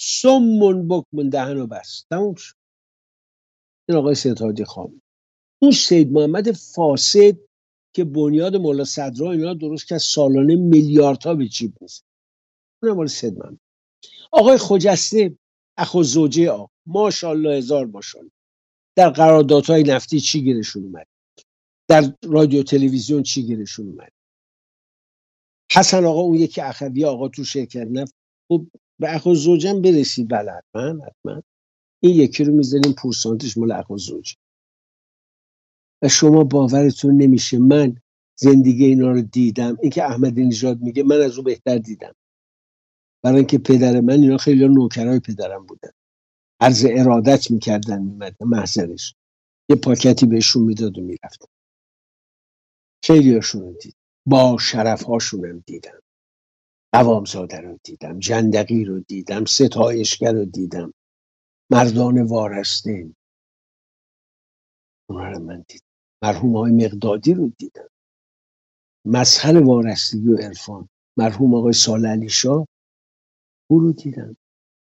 سمون بکمون دهن و بس تموم شد. این آقای ستادی خامنه. اون سید محمد فاسد که بنیاد مولا صدرا اینا درست که سالانه میلیاردها به جیب میزه، اونم مال سید محمد. آقای خجسته اخو زوجه آقا ماشاءالله هزار ماشاءالله در قراردادهای نفتی چی گیرشون اومد، در رادیو تلویزیون چی گیرشون اومد. حسن آقا اون یکی اخوی آقا تو شرکت نفت، خب به اخو زوجم برسید. بله حتما این یکی رو میذاریم پورسانتش مال اخو زوجه. و شما باورتون نمیشه من زندگی اینا رو دیدم. اینکه احمدی نژاد میگه من از او بهتر دیدم، برای اینکه پدر من اینا خیلی نوکرای پدرم بودن، عرض ارادت میکردن، میمدن محضرش یه پاکتی بهشون میداد و میرفتن. خیلی هاشون رو دیدم، با شرف هاشونم دیدم، قوامزاده رو دیدم، جندقی رو دیدم، ستایشگر رو دیدم، مردان وارسته اونا رو من دیدم، مرحوم آقای مقدادی رو دیدم، مظهر وارستگی و عرفان مرحوم آقای صالح علی شاه او رو دیدم.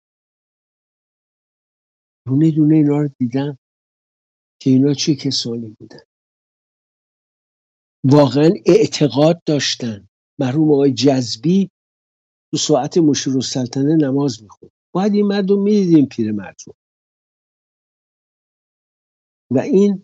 دونه دونه اینا رو دیدم که اینا چه کسانی بودن. واقعا اعتقاد داشتن. مرحوم آقای جذبی تو ساعت مشیرالسلطنه نماز میخوند، باید این مردم میدیدیم پیر مردم. و این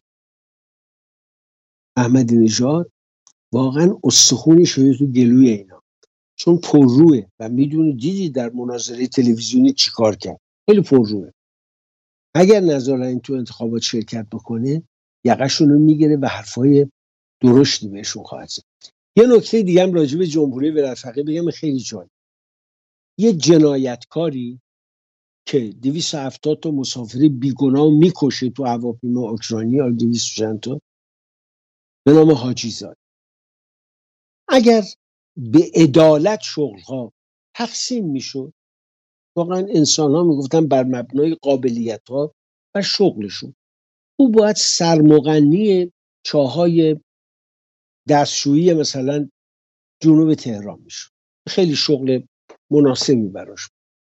احمدی نژاد واقعا استخونی شده تو گلوی اینا، چون پرروه و میدونی دیدی در مناظره تلویزیونی چیکار کرد، خیلی پرروه. اگر نذارن تو انتخابات شرکت بکنه یقشون رو میگیره و حرفای درشتی بهشون خواهد زد. یه نکته دیگه هم راجع به جمهوری ولایت فقیه بگم خیلی جالب. یه جنایتکاری که 270 تا مسافر بیگناه میکشه تو هواپیما اوکراینی، 200 چند تا، به نام حاجی زاده. اگر به عدالت شغلها تقسیم میشد، واقعا انسان ها میگفتن بر مبنای قابلیت ها و شغلشون، او باید سرمغنی چاهای دستشویی مثلا جنوب تهران میشد، خیلی شغل مناسبی براش.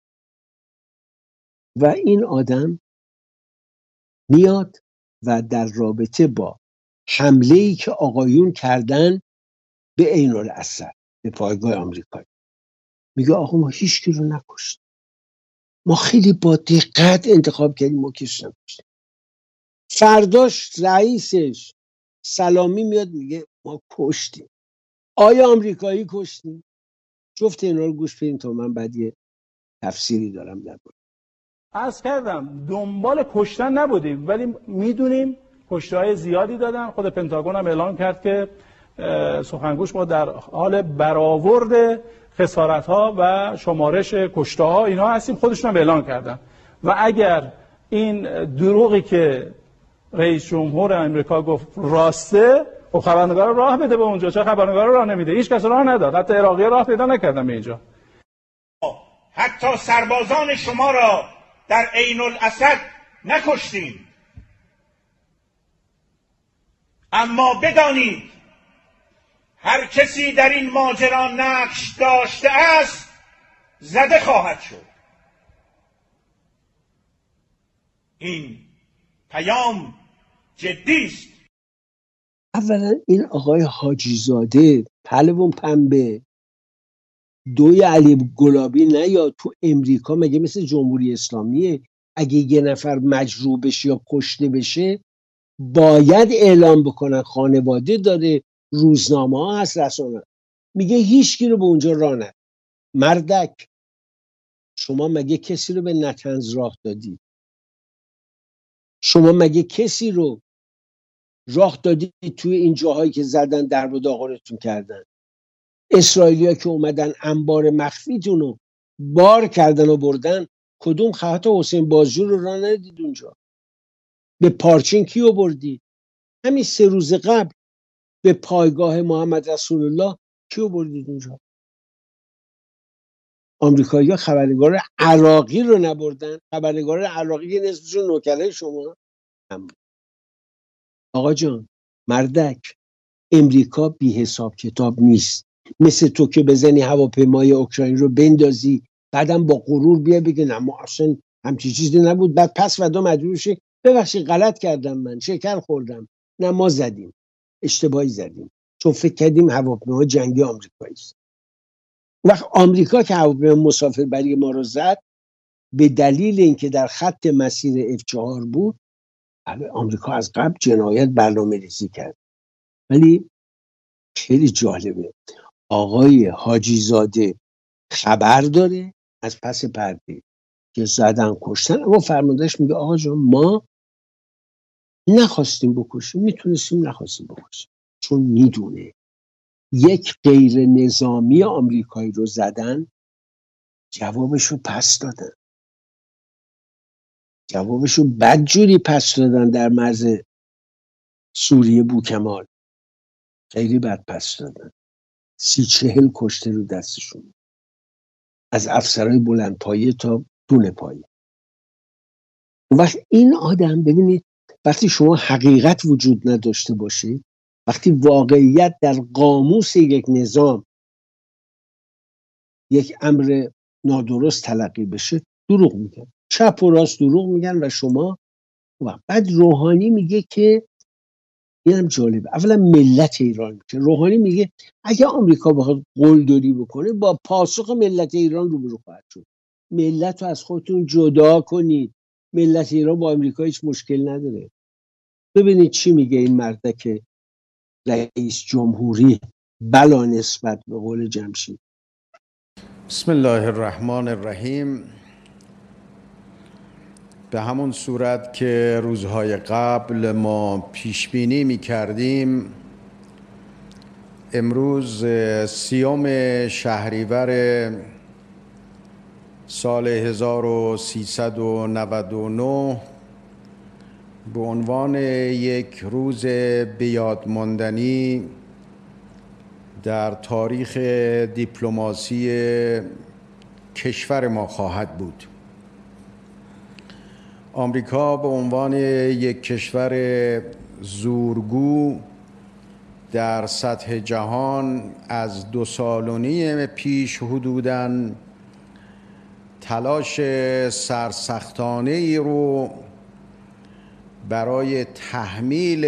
و این آدم میاد و در رابطه با حمله‌ای که آقایون کردن به عین الاسد به پایگاه آمریکایی میگه آقا ما هیچ کی رو نکشتیم، ما خیلی با دقت انتخاب کردیم، ما کش نکشتیم. فرداش رئیسش سلامی میاد میگه ما کشتیم. آیا آمریکایی کشتیم؟ جفت اینا رو گوش بدین تا من بعد یه تفسیری دارم در مورد. عرض کردم دنبال کشتن نبودیم، ولی میدونیم کشته‌های زیادی دادن. خود پنتاگون هم اعلام کرد که سخنگوش ما در حال برآورد خسارت‌ها و شمارش کشته‌ها اینا هستیم، خودشون هم اعلام کردن. و اگر این دروغی که رئیس جمهور امریکا گفت راسته، خب خبرنگار راه بده به اونجا. چه خبرنگار راه نمیده؟ هیچ کس راه نداد، حتی عراقی‌ها راه پیدا نکردن به اینجا. حتی سربازان شما را در عین الاسد نکشتیم. اما بدانید هر کسی در این ماجرا نقش داشته است زده خواهد شد. این پیام جدی است. اولا این آقای حاجی زاده پهلوان پنبه دوی علی گلابی نیاد تو امریکا مگه مثل جمهوری اسلامیه؟ اگه یه نفر مجروح بشه یا کشته بشه باید اعلام بکنن، خانواده داره، روزنامه ها هست، رسانه. میگه هیچکی رو به اونجا راه ندید. مردک شما مگه کسی رو به نتنز راه دادی؟ شما مگه کسی رو راه دادی توی این جاهایی که زدن در و داغونتون کردن؟ اسرائیلیا که اومدن انبار مخفیتون رو بار کردن و بردن، کدوم خط حسین بازجو رو راه ندید اونجا؟ به پارچین کیو بردی؟ همین 3 روز قبل به پایگاه محمد رسول الله کیو بردید اونجا؟ آمریکایی‌ها خبرنگار عراقی رو نبردن. خبرنگار عراقی که نصفشون نوکرای شما هم. آقا جان مردک، امریکا بی حساب کتاب نیست. مثل تو که بزنی هواپیمای اوکراین رو بندازی بعدم با غرور بیا بگه نه ما اصلا همچین چیزی نبود، بعد پس فردا مجبور شه ببخشید غلط کردم، من شکر خوردم، نه ما زدیم، اشتباهی زدیم، چون فکر کردیم هواپیما جنگی آمریکایی است. وقت آمریکا که هواپیما مسافربری ما رو زد به دلیل اینکه در خط مسیر F4 بود، آمریکا از قبل جنایت برنامه‌ریزی کرد. ولی خیلی جالبه، آقای حاجی زاده خبر داره از پس پرده که زدن کشتن، اما فرماندهش میگه آقا جان ما نخواستیم بکشیم، میتونستیم نخواستیم بکشیم، چون میدونه یک غیر نظامی آمریکایی رو زدن، جوابشو پس دادن، جوابشو بدجوری پس دادن در مرز سوریه بوکمال، خیلی بد پس دادن. 30-40 کشته رو دستشون، از افسرهای بلند پایه تا دونه پایه. اون وقت این آدم، ببینید وقتی شما حقیقت وجود نداشته باشه، وقتی واقعیت در قاموس یک نظام یک امر نادرست تلقی بشه، دروغ میگن، چپ و راست دروغ میگن و شما. و بعد روحانی میگه که اینم جالبه، اولا ملت ایران، که روحانی میگه اگه آمریکا بخواد قلدری بکنه با پاسخ ملت ایران روبرو خواهد شد. ملت رو از خودتون جدا کنید، ملت ایران با آمریکا هیچ مشکل نداره. ببینید چی میگه این مردک رئیس جمهوری بلا نسبت به قول جمشید. بسم الله الرحمن الرحیم. به همون صورت که روزهای قبل ما پیش بینی می کردیم، امروز 30 شهریور سال 1399 به عنوان یک روز بیادماندنی در تاریخ دیپلماسی کشور ما خواهد بود. آمریکا به عنوان یک کشور زورگو در سطح جهان از 2.5 سال پیش حدوداً تلاش سرسختانه ای رو برای تحمیل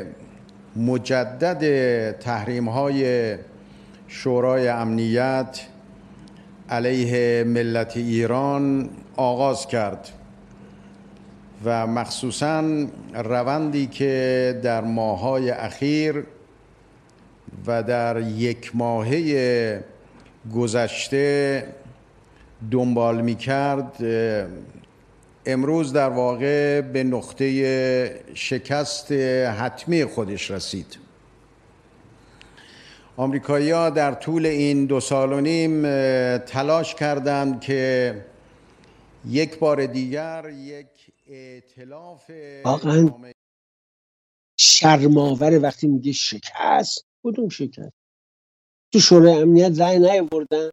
مجدد تحریم‌های شورای امنیت علیه ملت ایران آغاز کرد و مخصوصاً روندی که در ماه‌های اخیر و در 1 ماهه گذشته دنبال می‌کرد، امروز در واقع به نقطه شکست حتمی خودش رسید. آمریکایی‌ها در طول این 2.5 سال تلاش کردند که یک بار دیگر یک ائتلاف واقعا شرم‌آور وقتی میگه شکست. کدوم شکست؟ تو شورای امنیت رأی نیاوردن،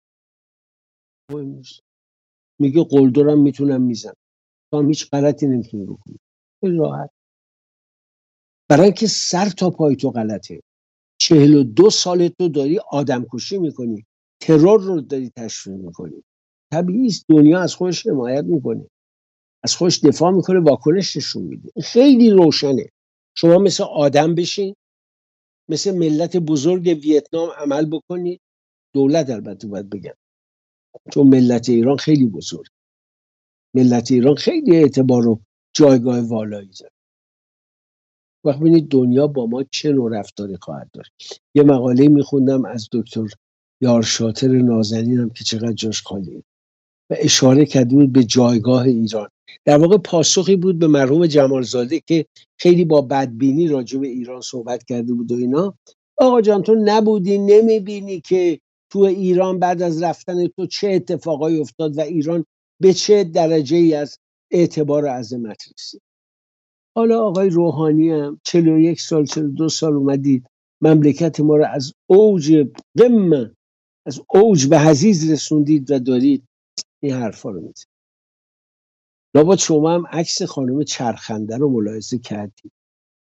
میگه قلدرم میتونم میزنم، تو هم هیچ غلطی نمیتونی بکنی. خیلی راحت، برای اینکه سر تا پای تو غلطه. 42 سال تو داری آدم کشی میکنی، ترور رو داری تشویق میکنی. طبیعی است دنیا از خودش حمایت میکنه، از خودش دفاع میکنه، واکنش نشون میده. خیلی روشنه. شما مثل آدم بشین، مثل ملت بزرگ ویتنام عمل بکنید. دولت البته باید بگم، چون ملت ایران خیلی بزرگ، ملت ایران خیلی اعتبار و جایگاه والایی داره. وقت ببینید دنیا با ما چه نوع رفتاری خواهد داشت. یه مقاله میخوندم از دکتر یارشاتر نازنینم که چقدر جاش خالیه و اشاره کرده بود به جایگاه ایران. در واقع پاسخی بود به مرحوم جمالزاده که خیلی با بدبینی راجع به ایران صحبت کرده بود و اینا. آقا جان تو نبودی، نمیبینی که تو ایران بعد از رفتن تو چه اتفاقایی افتاد و ایران به چه درجه ای از اعتبار و عظمت رسید. حالا آقای روحانی هم 41 سال 42 سال اومدید مملکت ما رو از اوج قمه، از اوج به حضیض رسوندید و دارید این حرفا رو میزنید. لابد شما هم عکس خانم چرخنده رو ملاحظه کردید.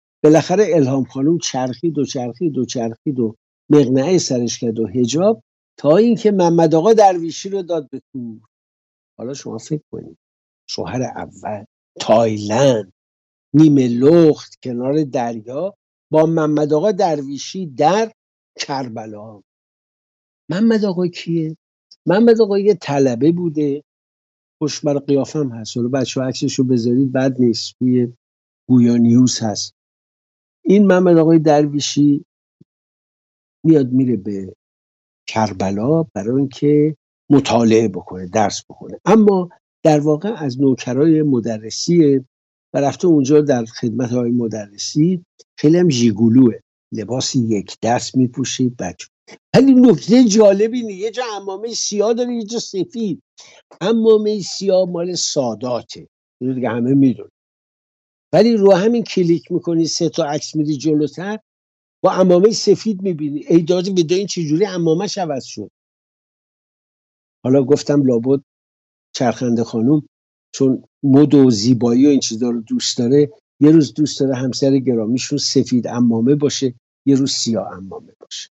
بالاخره الهام خانم چرخید و چرخید و چرخید و مقنعه سرش کرد و حجاب، تا اینکه محمد آقا درویشی رو داد به تور. حالا شما فکر کنید شوهر اول، تایلند، نیمه لخت کنار دریا، با محمد آقا درویشی در کربلا. محمد آقا کیه؟ محمد آقا یه طلبه بوده، خوشبر قیافه هم هست. حالا بچه ها عکسشو بذارید بد نیست، توی گویا نیوز هست. این محمد آقای درویشی میاد میره به کربلا برای اینکه مطالعه بکنه، درس بکنه، اما در واقع از نوکرای مدرسیه و رفته اونجا در خدمت های مدرسی. خیلی هم ژیگولوه، لباس یک دست میپوشه بچه. ولی نکته جالبی اینه یه جا عمامه سیاه داره یه جا سفید. عمامه سیاه مال ساداته، اینو دیگه همه میدونه. ولی رو همین کلیک میکنی 3 تا عکس میری جلوتر با عمامه سفید میبینی. ای دادی به این چجوری عمامش عوض شد. حالا گفتم لابد چرخنده خانوم چون مد و زیبایی و این چیزا رو دوست داره، یه روز دوست داره همسر گرامیشون سفید عمامه باشه، یه روز سیاه عمامه باشه.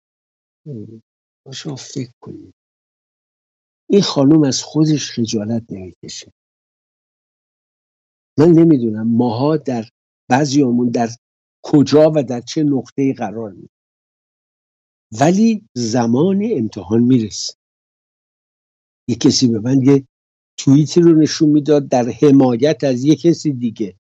شما فکر کنید این خانوم از خودش خجالت نمیکشه. من نمیدونم ماها در بعضیامون در کجا و در چه نقطه‌ای قرار می‌گیریم، ولی زمان امتحان میرسه. یه کسی به من یه توییتی رو نشون میداد در حمایت از یه کسی دیگه.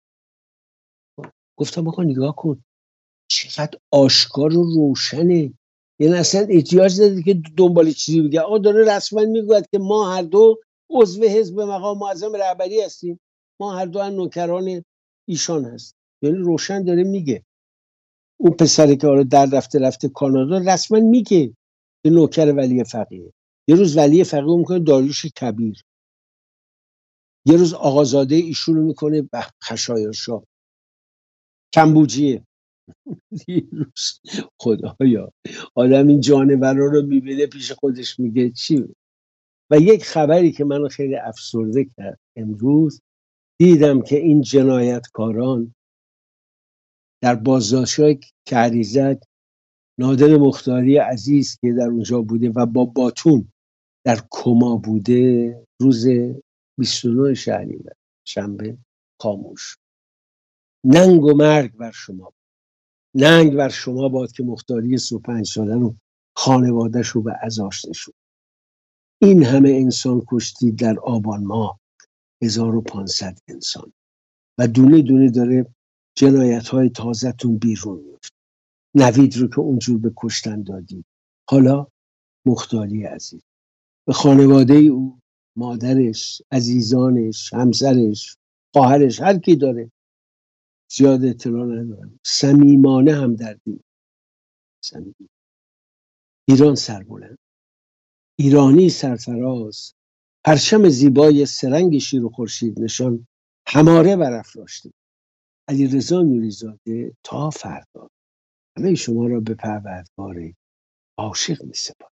گفتم آقا نگاه کن چقدر آشکار و روشنه، یعنی اصلا احتیاج نداره که دنبال چیزی بگه. آقا داره رسما میگوید که ما هر دو عضو حزب مقام معظم رهبری هستیم، ما هر دو نوکران ایشان هست. یعنی روشن داره میگه. اون پسری که حالا در رفته کانادا رسما میگه که نوکر ولی فقیه. یه روز ولی فقیه میکنه داریوش کبیر، یه روز آقازاده ایشون رو میکنه به خشایارشاه کمبوجیه. یه روز خدایا آدم این جانورا رو میبینه پیش خودش میگه چی. و یک خبری که من خیلی افسرده کرد، امروز دیدم که این جنایتکاران در بازداشت‌های کریزک، نادر مختاری عزیز که در اونجا بوده و با باتون در کما بوده، روز 29 شهریور شنبه خاموش. ننگ و مرگ بر شما، ننگ بر شما باد که مختاری 35 ساله رو خانواده‌ش رو به عزاش نشون. این همه انسان کشتی در آبان ماه، 1500 انسان، و دونه دونه داره جنایت‌های تازه‌تون بیرون میفته. نوید رو که اونجور به کشتن دادی، حالا مختاری عزیز به خانواده او، مادرش، عزیزانش، همسرش، خواهرش، هر کی داره، زیاد اطلاع ندارم، صمیمانه همدردی. ایران سربلند، ایرانی سرفراز، پرچم زیبای سرنگ شیر و خورشید نشان هماره برافراشته. علیرضا نوری‌زاده تا فردا همه شما را به پروردگار عاشق می‌سپارم.